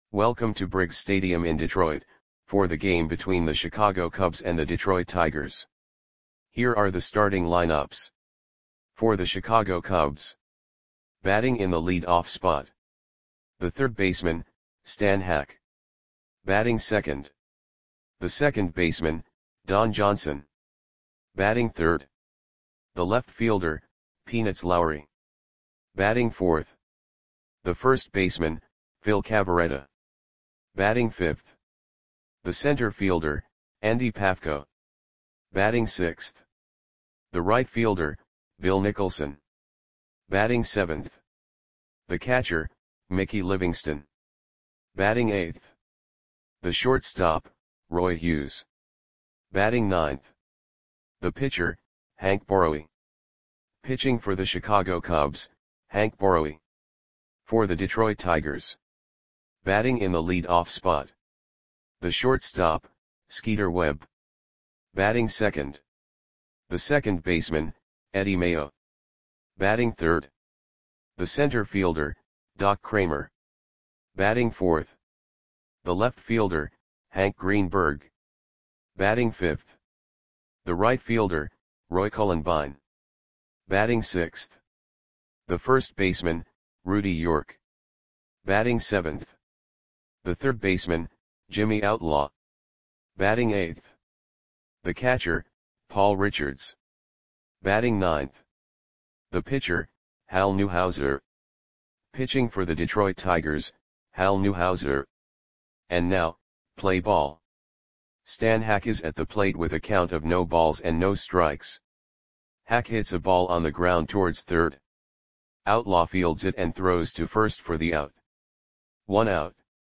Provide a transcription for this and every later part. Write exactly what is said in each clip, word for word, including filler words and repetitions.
Welcome to Briggs Stadium in Detroit, for the game between the Chicago Cubs and the Detroit Tigers. Here are the starting lineups. For the Chicago Cubs. Batting in the lead-off spot. The third baseman, Stan Hack. Batting second. The second baseman, Don Johnson. Batting third. The left fielder, Peanuts Lowry. Batting fourth. The first baseman, Phil Cavarretta. Batting fifth. The center fielder, Andy Pafko. Batting sixth. The right fielder, Bill Nicholson. Batting seventh. The catcher, Mickey Livingston. Batting eighth. The shortstop, Roy Hughes. Batting ninth. The pitcher, Hank Borowy. Pitching for the Chicago Cubs, Hank Borowy. For the Detroit Tigers. Batting in the lead-off spot. The shortstop, Skeeter Webb. Batting second. The second baseman, Eddie Mayo. Batting third. The center fielder, Doc Kramer. Batting fourth. The left fielder, Hank Greenberg. Batting fifth. The right fielder, Roy Cullenbine. Batting sixth. The first baseman, Rudy York. Batting seventh. The third baseman, Jimmy Outlaw. Batting eighth. The catcher, Paul Richards. Batting ninth. The pitcher, Hal Newhouser. Pitching for the Detroit Tigers, Hal Newhouser. And now, play ball. Stan Hack is at the plate with a count of no balls and no strikes. Hack hits a ball on the ground towards third. Outlaw fields it and throws to first for the out. One out.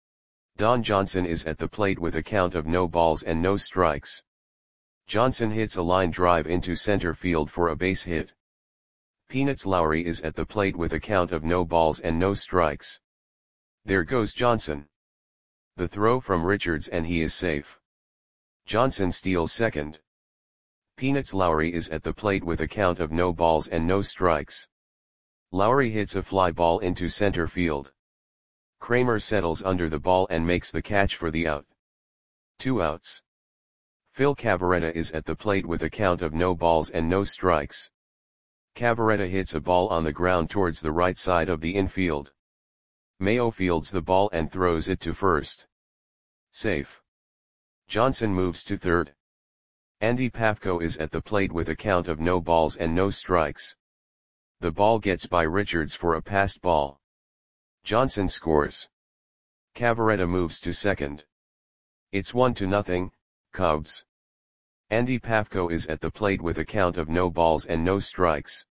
Don Johnson is at the plate with a count of no balls and no strikes. Johnson hits a line drive into center field for a base hit. Peanuts Lowry is at the plate with a count of no balls and no strikes. There goes Johnson. The throw from Richards and he is safe. Johnson steals second. Peanuts Lowry is at the plate with a count of no balls and no strikes. Lowry hits a fly ball into center field. Kramer settles under the ball and makes the catch for the out. Two outs. Phil Cavarretta is at the plate with a count of no balls and no strikes. Cavarretta hits a ball on the ground towards the right side of the infield. Mayo fields the ball and throws it to first. Safe. Johnson moves to third. Andy Pafko is at the plate with a count of no balls and no strikes. The ball gets by Richards for a passed ball. Johnson scores. Cavarretta moves to second. It's one to nothing, Cubs. Andy Pafko is at the plate with a count of no balls and no strikes.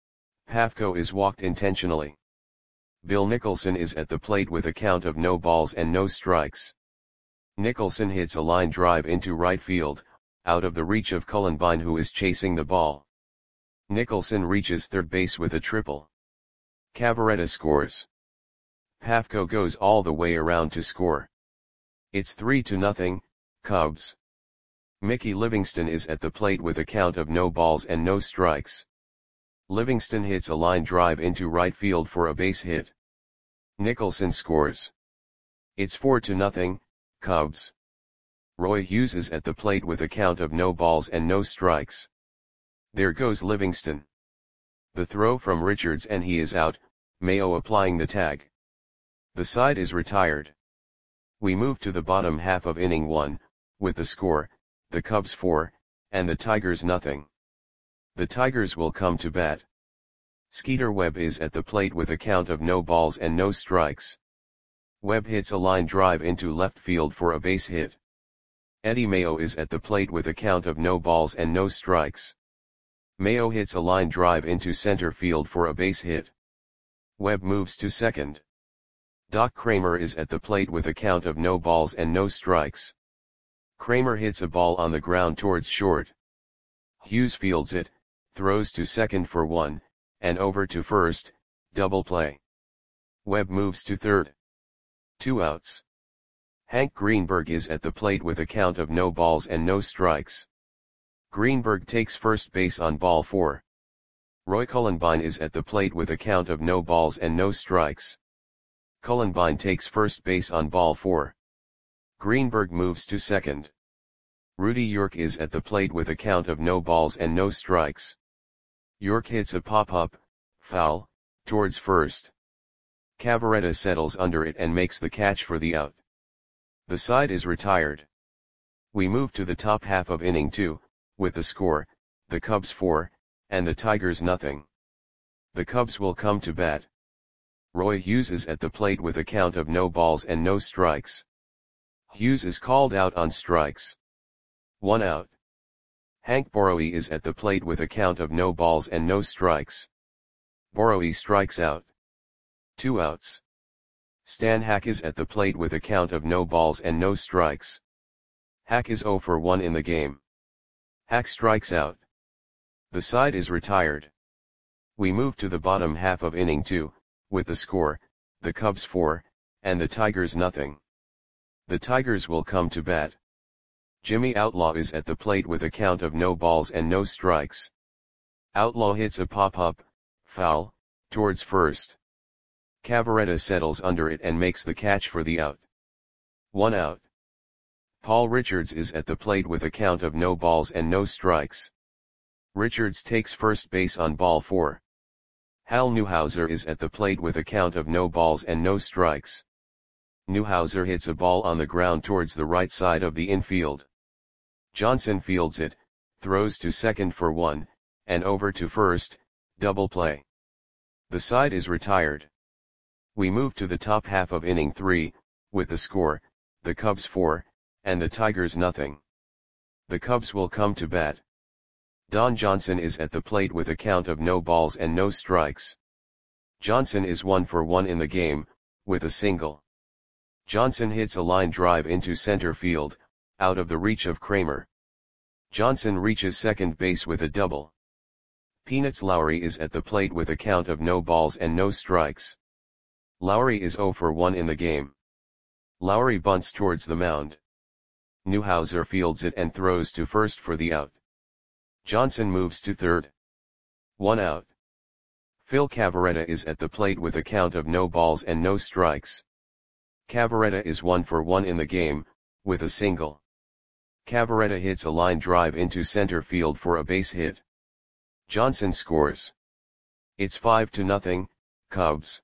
Pafko is walked intentionally. Bill Nicholson is at the plate with a count of no balls and no strikes. Nicholson hits a line drive into right field, out of the reach of Cullenbine who is chasing the ball. Nicholson reaches third base with a triple. Cavarretta scores. Pafko goes all the way around to score. It's three to nothing, Cubs. Mickey Livingston is at the plate with a count of no balls and no strikes. Livingston hits a line drive into right field for a base hit. Nicholson scores. It's four to nothing, Cubs. Roy Hughes is at the plate with a count of no balls and no strikes. There goes Livingston. The throw from Richards and he is out, Mayo applying the tag. The side is retired. We move to the bottom half of inning one, with the score, the Cubs four, and the Tigers nothing. The Tigers will come to bat. Skeeter Webb is at the plate with a count of no balls and no strikes. Webb hits a line drive into left field for a base hit. Eddie Mayo is at the plate with a count of no balls and no strikes. Mayo hits a line drive into center field for a base hit. Webb moves to second. Doc Kramer is at the plate with a count of no balls and no strikes. Kramer hits a ball on the ground towards short. Hughes fields it, throws to second for one, and over to first, double play. Webb moves to third. Two outs. Hank Greenberg is at the plate with a count of no balls and no strikes. Greenberg takes first base on ball four. Roy Cullenbine is at the plate with a count of no balls and no strikes. Cullenbine takes first base on ball four. Greenberg moves to second. Rudy York is at the plate with a count of no balls and no strikes. York hits a pop-up, foul, towards first. Cavarretta settles under it and makes the catch for the out. The side is retired. We move to the top half of inning two, with the score, the Cubs four, and the Tigers nothing. The Cubs will come to bat. Roy Hughes is at the plate with a count of no balls and no strikes. Hughes is called out on strikes. One out. Hank Borowy is at the plate with a count of no balls and no strikes. Borowy strikes out. Two outs. Stan Hack is at the plate with a count of no balls and no strikes. Hack is oh for one in the game. Hack strikes out. The side is retired. We move to the bottom half of inning two, with the score, the Cubs four, and the Tigers nothing. The Tigers will come to bat. Jimmy Outlaw is at the plate with a count of no balls and no strikes. Outlaw hits a pop-up, foul, towards first. Cavarretta settles under it and makes the catch for the out. One out. Paul Richards is at the plate with a count of no balls and no strikes. Richards takes first base on ball four. Hal Newhouser is at the plate with a count of no balls and no strikes. Newhouser hits a ball on the ground towards the right side of the infield. Johnson fields it, throws to second for one, and over to first, double play. The side is retired. We move to the top half of inning three, with the score, the Cubs four, and the Tigers nothing. The Cubs will come to bat. Don Johnson is at the plate with a count of no balls and no strikes. Johnson is one for one in the game, with a single. Johnson hits a line drive into center field, out of the reach of Kramer. Johnson reaches second base with a double. Peanuts Lowry is at the plate with a count of no balls and no strikes. Lowry is oh for one in the game. Lowry bunts towards the mound. Newhouser fields it and throws to first for the out. Johnson moves to third. One out. Phil Cavarretta is at the plate with a count of no balls and no strikes. Cavarretta is one for one in the game, with a single. Cavarretta hits a line drive into center field for a base hit. Johnson scores. It's five to nothing, Cubs.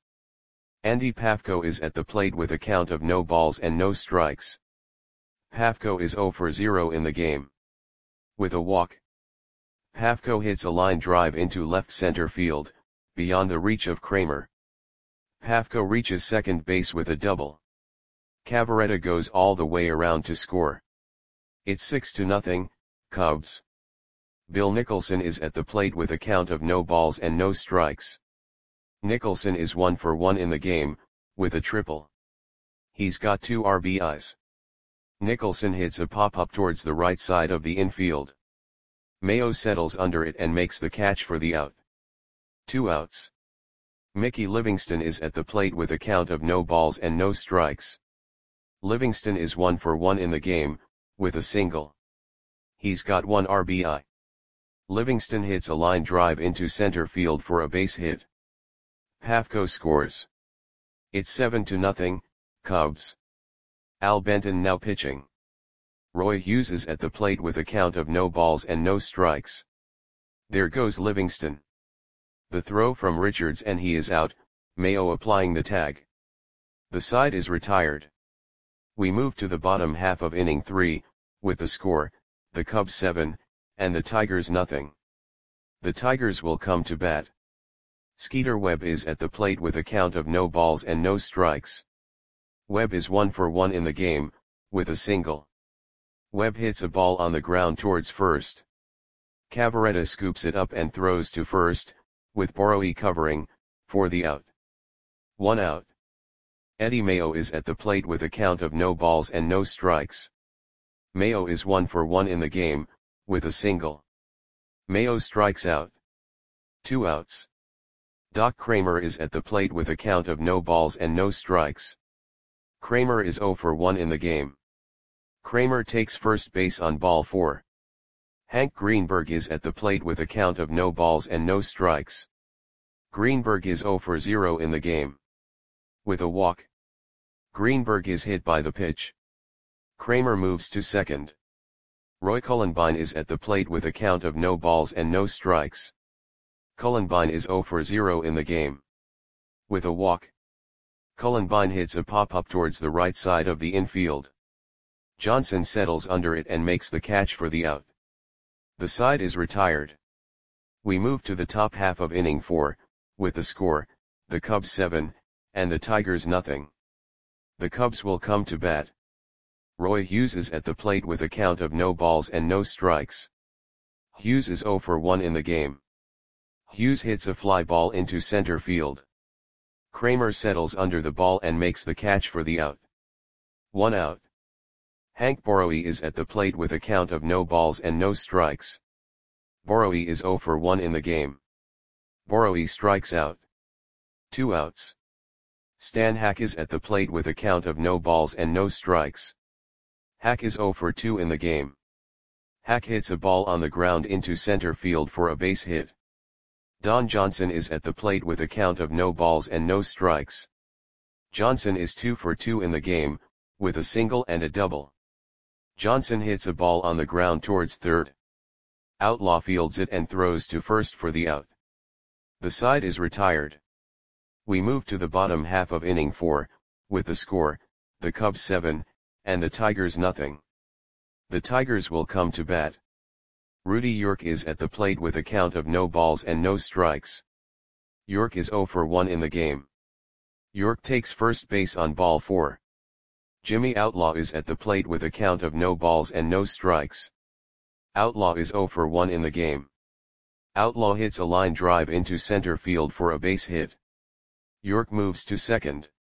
Andy Pafko is at the plate with a count of no balls and no strikes. Pafko is oh for zero in the game. With a walk. Pafko hits a line drive into left center field, beyond the reach of Kramer. Pafko reaches second base with a double. Cavarretta goes all the way around to score. It's six to nothing, Cubs. Bill Nicholson is at the plate with a count of no balls and no strikes. Nicholson is one for one in the game, with a triple. He's got two R B Is. Nicholson hits a pop-up towards the right side of the infield. Mayo settles under it and makes the catch for the out. Two outs. Mickey Livingston is at the plate with a count of no balls and no strikes. Livingston is one for one in the game, with a single. He's got one R B I. Livingston hits a line drive into center field for a base hit. Pafko scores. It's seven to nothing, Cubs. Al Benton now pitching. Roy Hughes is at the plate with a count of no balls and no strikes. There goes Livingston. The throw from Richards and he is out, Mayo applying the tag. The side is retired. We move to the bottom half of inning three, with the score, the Cubs seven, and the Tigers nothing. The Tigers will come to bat. Skeeter Webb is at the plate with a count of no balls and no strikes. Webb is one for one in the game, with a single. Webb hits a ball on the ground towards first. Cavarretta scoops it up and throws to first, with Borowy covering, for the out. One out. Eddie Mayo is at the plate with a count of no balls and no strikes. Mayo is one for one in the game, with a single. Mayo strikes out. Two outs. Doc Kramer is at the plate with a count of no balls and no strikes. Kramer is oh for one in the game. Kramer takes first base on ball four. Hank Greenberg is at the plate with a count of no balls and no strikes. Greenberg is oh for zero in the game. With a walk. Greenberg is hit by the pitch. Kramer moves to second. Roy Cullenbine is at the plate with a count of no balls and no strikes. Cullenbine is zero for zero in the game. With a walk, Cullenbine hits a pop-up towards the right side of the infield. Johnson settles under it and makes the catch for the out. The side is retired. We move to the top half of inning four, with the score, the Cubs seven, and the Tigers nothing. The Cubs will come to bat. Roy Hughes is at the plate with a count of no balls and no strikes. Hughes is zero for one in the game. Hughes hits a fly ball into center field. Kramer settles under the ball and makes the catch for the out. One out. Hank Borowy is at the plate with a count of no balls and no strikes. Borowy is zero for one in the game. Borowy strikes out. Two outs. Stan Hack is at the plate with a count of no balls and no strikes. Hack is zero for two in the game. Hack hits a ball on the ground into center field for a base hit. Don Johnson is at the plate with a count of no balls and no strikes. Johnson is two for two in the game, with a single and a double. Johnson hits a ball on the ground towards third. Outlaw fields it and throws to first for the out. The side is retired. We move to the bottom half of inning four, with the score, the Cubs seven, and the Tigers nothing. The Tigers will come to bat. Rudy York is at the plate with a count of no balls and no strikes. York is zero for one in the game. York takes first base on ball four. Jimmy Outlaw is at the plate with a count of no balls and no strikes. Outlaw is zero for one in the game. Outlaw hits a line drive into center field for a base hit. York moves to second.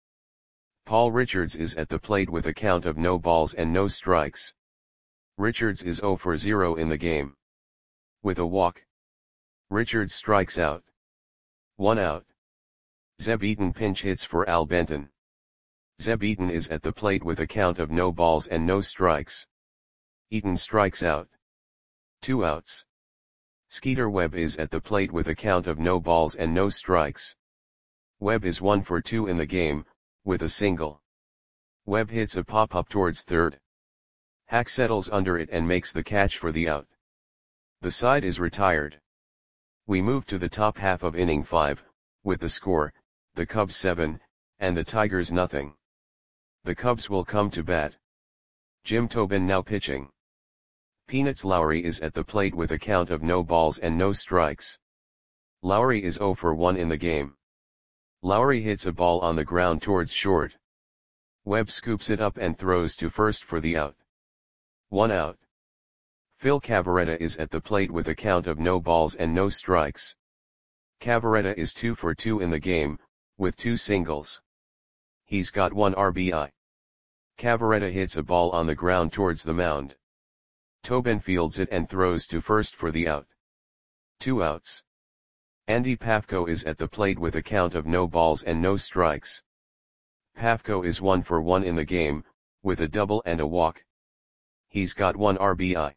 Paul Richards is at the plate with a count of no balls and no strikes. Richards is zero for zero in the game. With a walk, Richards strikes out. One out. Zeb Eaton pinch hits for Al Benton. Zeb Eaton is at the plate with a count of no balls and no strikes. Eaton strikes out. Two outs. Skeeter Webb is at the plate with a count of no balls and no strikes. Webb is one for two in the game, with a single. Webb hits a pop-up towards third. Hack settles under it and makes the catch for the out. The side is retired. We move to the top half of inning five, with the score, the Cubs seven, and the Tigers nothing. The Cubs will come to bat. Jim Tobin now pitching. Peanuts Lowry is at the plate with a count of no balls and no strikes. Lowry is zero for one in the game. Lowry hits a ball on the ground towards short. Webb scoops it up and throws to first for the out. One out. Phil Cavarretta is at the plate with a count of no balls and no strikes. Cavarretta is two for two in the game, with two singles. He's got one R B I. Cavarretta hits a ball on the ground towards the mound. Tobin fields it and throws to first for the out. Two outs. Andy Pafko is at the plate with a count of no balls and no strikes. Pafko is one for one in the game, with a double and a walk. He's got one R B I.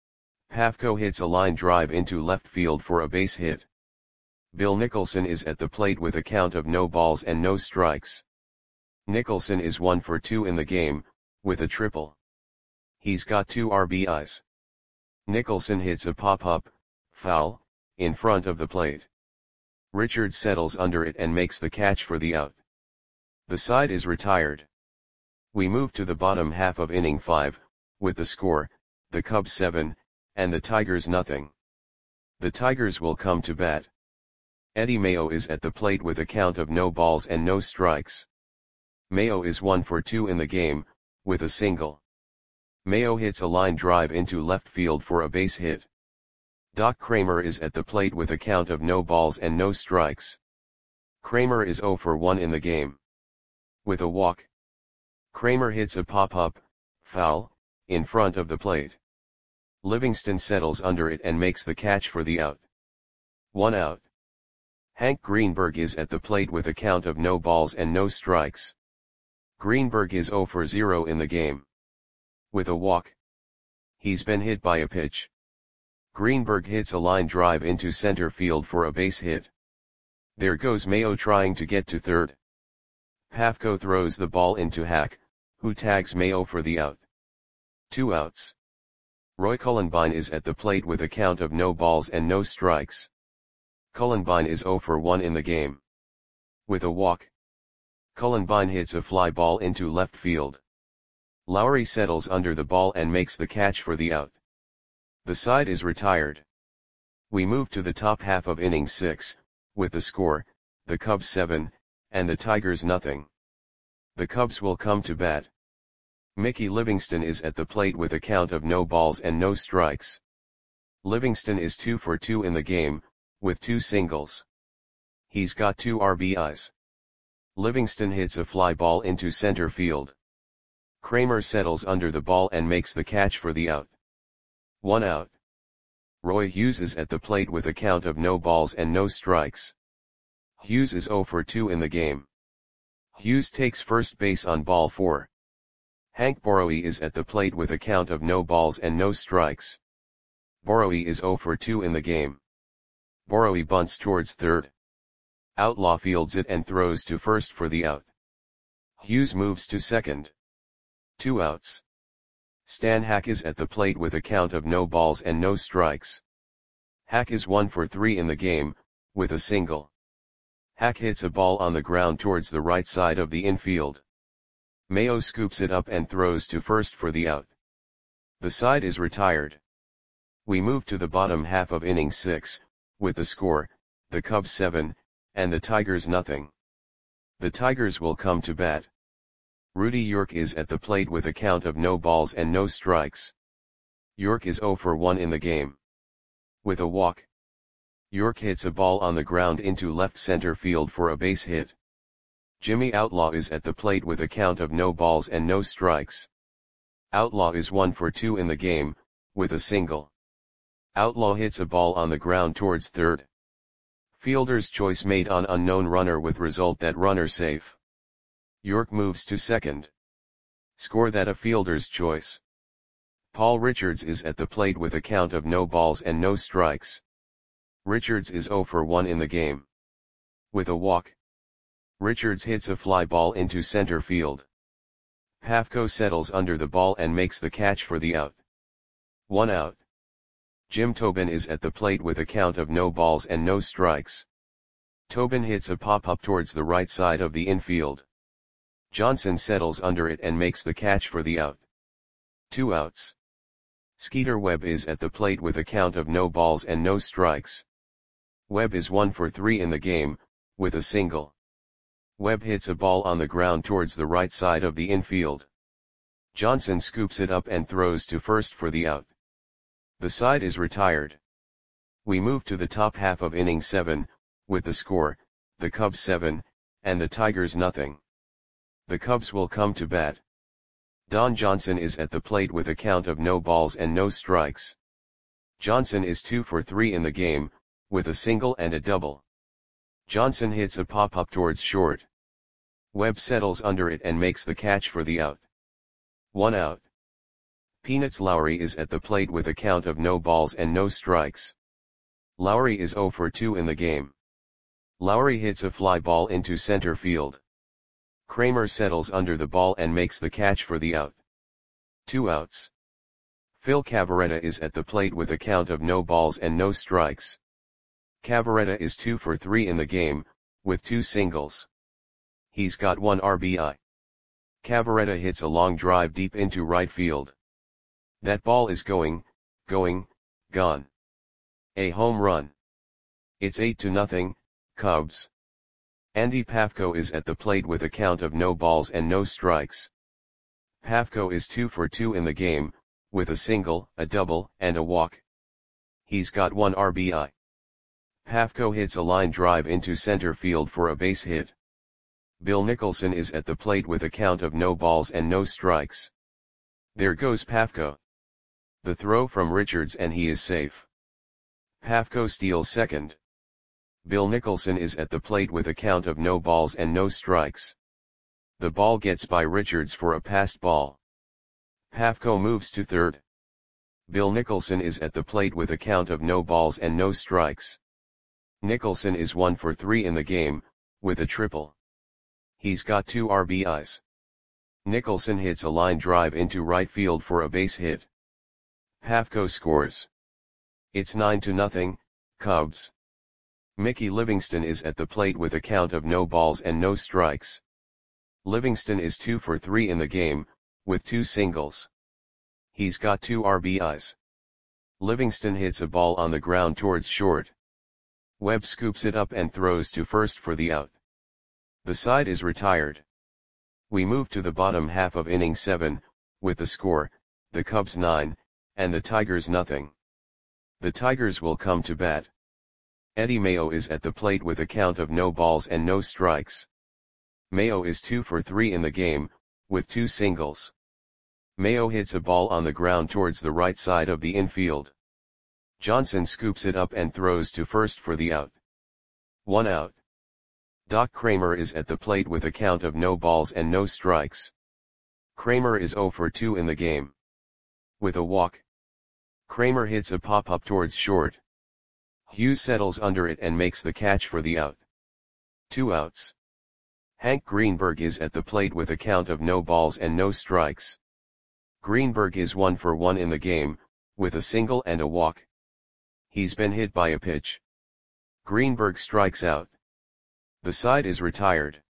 Pafko hits a line drive into left field for a base hit. Bill Nicholson is at the plate with a count of no balls and no strikes. Nicholson is one for two in the game, with a triple. He's got two R B Is. Nicholson hits a pop-up, foul, in front of the plate. Richards settles under it and makes the catch for the out. The side is retired. We move to the bottom half of inning five, with the score, the Cubs seven, and the Tigers nothing. The Tigers will come to bat. Eddie Mayo is at the plate with a count of no balls and no strikes. Mayo is one for two in the game, with a single. Mayo hits a line drive into left field for a base hit. Doc Kramer is at the plate with a count of no balls and no strikes. Kramer is zero for one in the game. With a walk, Kramer hits a pop-up, foul, in front of the plate. Livingston settles under it and makes the catch for the out. One out. Hank Greenberg is at the plate with a count of no balls and no strikes. Greenberg is zero for zero in the game. With a walk, he's been hit by a pitch. Greenberg hits a line drive into center field for a base hit. There goes Mayo trying to get to third. Pafko throws the ball into Hack, who tags Mayo for the out. Two outs. Roy Cullenbine is at the plate with a count of no balls and no strikes. Cullenbine is oh for one in the game. With a walk, Cullenbine hits a fly ball into left field. Lowry settles under the ball and makes the catch for the out. The side is retired. We move to the top half of inning six, with the score, the Cubs seven, and the Tigers nothing. The Cubs will come to bat. Mickey Livingston is at the plate with a count of no balls and no strikes. Livingston is two for two in the game, with two singles. He's got two R B Is. Livingston hits a fly ball into center field. Kramer settles under the ball and makes the catch for the out. One out. Roy Hughes is at the plate with a count of no balls and no strikes. Hughes is oh for two in the game. Hughes takes first base on ball four. Hank Borowy is at the plate with a count of no balls and no strikes. Borowy is oh for two in the game. Borowy bunts towards third. Outlaw fields it and throws to first for the out. Hughes moves to second. Two outs. Stan Hack is at the plate with a count of no balls and no strikes. Hack is one for three in the game, with a single. Hack hits a ball on the ground towards the right side of the infield. Mayo scoops it up and throws to first for the out. The side is retired. We move to the bottom half of inning six, with the score, the Cubs seven, and the Tigers nothing. The Tigers will come to bat. Rudy York is at the plate with a count of no balls and no strikes. York is oh for one in the game. With a walk, York hits a ball on the ground into left center field for a base hit. Jimmy Outlaw is at the plate with a count of no balls and no strikes. Outlaw is one for two in the game, with a single. Outlaw hits a ball on the ground towards third. Fielder's choice made on unknown runner with result that runner safe. York moves to second. Score that a fielder's choice. Paul Richards is at the plate with a count of no balls and no strikes. Richards is oh for one in the game. With a walk, Richards hits a fly ball into center field. Pafko settles under the ball and makes the catch for the out. One out. Jim Tobin is at the plate with a count of no balls and no strikes. Tobin hits a pop-up towards the right side of the infield. Johnson settles under it and makes the catch for the out. Two outs. Skeeter Webb is at the plate with a count of no balls and no strikes. Webb is one for three in the game, with a single. Webb hits a ball on the ground towards the right side of the infield. Johnson scoops it up and throws to first for the out. The side is retired. We move to the top half of inning seven, with the score, the Cubs seven, and the Tigers nothing. The Cubs will come to bat. Don Johnson is at the plate with a count of no balls and no strikes. Johnson is two for three in the game, with a single and a double. Johnson hits a pop-up towards short. Webb settles under it and makes the catch for the out. One out. Peanuts Lowry is at the plate with a count of no balls and no strikes. Lowry is oh for two in the game. Lowry hits a fly ball into center field. Kramer settles under the ball and makes the catch for the out. Two outs. Phil Cavarretta is at the plate with a count of no balls and no strikes. Cavarretta is two for three in the game, with two singles. He's got one R B I. Cavarretta hits a long drive deep into right field. That ball is going, going, gone. A home run. It's eight to nothing, Cubs. Andy Pafko is at the plate with a count of no balls and no strikes. Pafko is two for two in the game, with a single, a double, and a walk. He's got one R B I. Pafko hits a line drive into center field for a base hit. Bill Nicholson is at the plate with a count of no balls and no strikes. There goes Pafko. The throw from Richards and he is safe. Pafko steals second. Bill Nicholson is at the plate with a count of no balls and no strikes. The ball gets by Richards for a passed ball. Pafko moves to third. Bill Nicholson is at the plate with a count of no balls and no strikes. Nicholson is one for three in the game, with a triple. He's got two R B Is. Nicholson hits a line drive into right field for a base hit. Pafko scores. It's nine to nothing, Cubs. Mickey Livingston is at the plate with a count of no balls and no strikes. Livingston is two for three in the game, with two singles. He's got two R B Is. Livingston hits a ball on the ground towards short. Webb scoops it up and throws to first for the out. The side is retired. We move to the bottom half of inning seven, with the score, the Cubs nine, and the Tigers nothing. The Tigers will come to bat. Eddie Mayo is at the plate with a count of no balls and no strikes. Mayo is two for three in the game, with two singles. Mayo hits a ball on the ground towards the right side of the infield. Johnson scoops it up and throws to first for the out. One out. Doc Kramer is at the plate with a count of no balls and no strikes. Kramer is zero for two in the game. With a walk. Kramer hits a pop-up towards short. Hughes settles under it and makes the catch for the out. Two outs. Hank Greenberg is at the plate with a count of no balls and no strikes. Greenberg is one for one in the game, with a single and a walk. He's been hit by a pitch. Greenberg strikes out. The side is retired.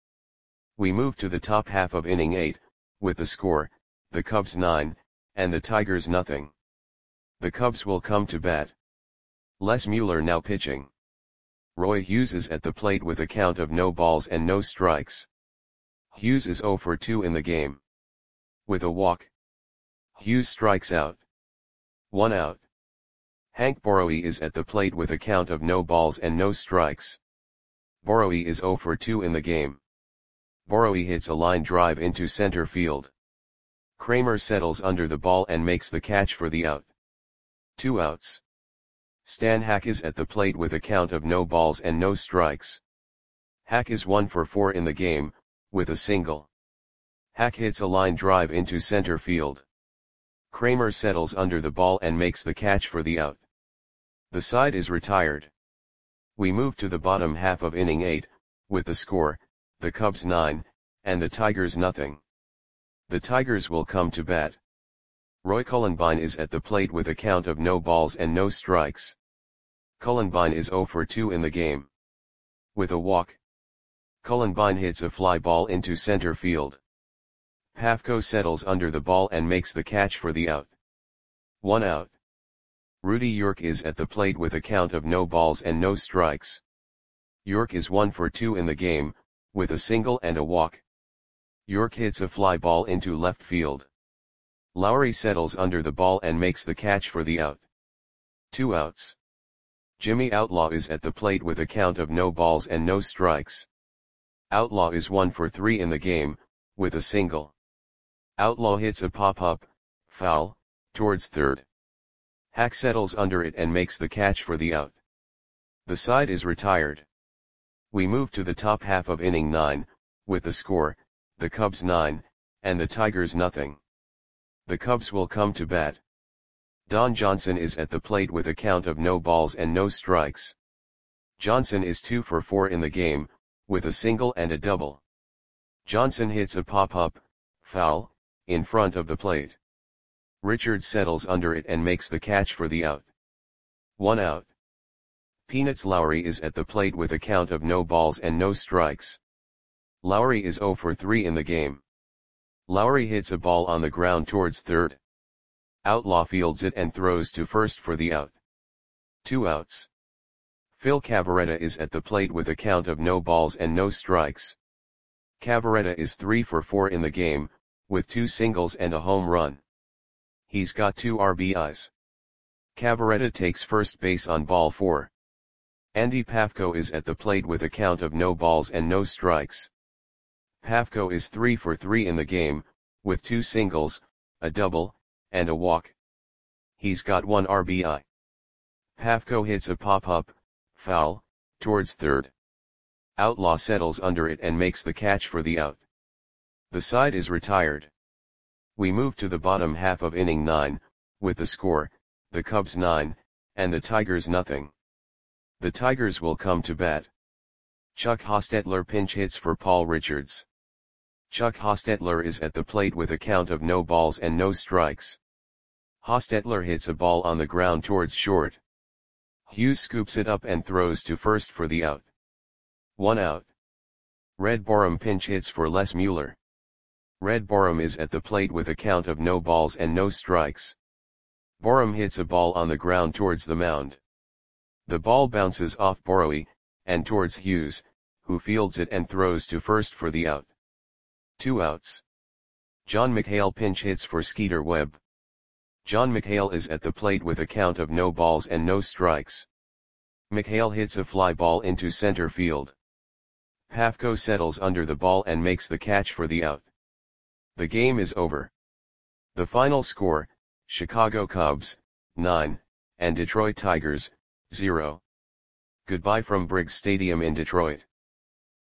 We move to the top half of inning eight, with the score, the Cubs nine, and the Tigers nothing. The Cubs will come to bat. Les Mueller now pitching. Roy Hughes is at the plate with a count of no balls and no strikes. Hughes is zero for two in the game. With a walk. Hughes strikes out. One out. Hank Borowy is at the plate with a count of no balls and no strikes. Borowy is zero for two in the game. Borowy hits a line drive into center field. Kramer settles under the ball and makes the catch for the out. Two outs. Stan Hack is at the plate with a count of no balls and no strikes. Hack is one for four in the game, with a single. Hack hits a line drive into center field. Kramer settles under the ball and makes the catch for the out. The side is retired. We move to the bottom half of inning eight, with the score, the Cubs nine, and the Tigers nothing. The Tigers will come to bat. Roy Cullenbine is at the plate with a count of no balls and no strikes. Cullenbine is zero for two in the game. With a walk. Cullenbine hits a fly ball into center field. Pafko settles under the ball and makes the catch for the out. One out. Rudy York is at the plate with a count of no balls and no strikes. York is one for two in the game, with a single and a walk. York hits a fly ball into left field. Lowry settles under the ball and makes the catch for the out. Two outs. Jimmy Outlaw is at the plate with a count of no balls and no strikes. Outlaw is one for three in the game, with a single. Outlaw hits a pop-up, foul, towards third. Hack settles under it and makes the catch for the out. The side is retired. We move to the top half of inning nine, with the score, the Cubs nine, and the Tigers nothing. The Cubs will come to bat. Don Johnson is at the plate with a count of no balls and no strikes. Johnson is two for four in the game, with a single and a double. Johnson hits a pop-up, foul, in front of the plate. Richards settles under it and makes the catch for the out. One out. Peanuts Lowry is at the plate with a count of no balls and no strikes. Lowry is zero for three in the game. Lowry hits a ball on the ground towards third. Outlaw fields it and throws to first for the out. Two outs. Phil Cavarretta is at the plate with a count of no balls and no strikes. Cavarretta is three for four in the game, with two singles and a home run. He's got two R B Is. Cavarretta takes first base on ball four. Andy Pafko is at the plate with a count of no balls and no strikes. Pafko is three for three in the game, with two singles, a double, and a walk. He's got one R B I. Pafko hits a pop-up, foul, towards third. Outlaw settles under it and makes the catch for the out. The side is retired. We move to the bottom half of inning nine, with the score, the Cubs nine, and the Tigers nothing. The Tigers will come to bat. Chuck Hostetler pinch hits for Paul Richards. Chuck Hostetler is at the plate with a count of no balls and no strikes. Hostetler hits a ball on the ground towards short. Hughes scoops it up and throws to first for the out. One out. Red Borum pinch hits for Les Mueller. Red Borum is at the plate with a count of no balls and no strikes. Borum hits a ball on the ground towards the mound. The ball bounces off Borowy, and towards Hughes, who fields it and throws to first for the out. Two outs. John McHale pinch hits for Skeeter Webb. John McHale is at the plate with a count of no balls and no strikes. McHale hits a fly ball into center field. Pafko settles under the ball and makes the catch for the out. The game is over. The final score, Chicago Cubs, nine, and Detroit Tigers, zero. Goodbye from Briggs Stadium in Detroit.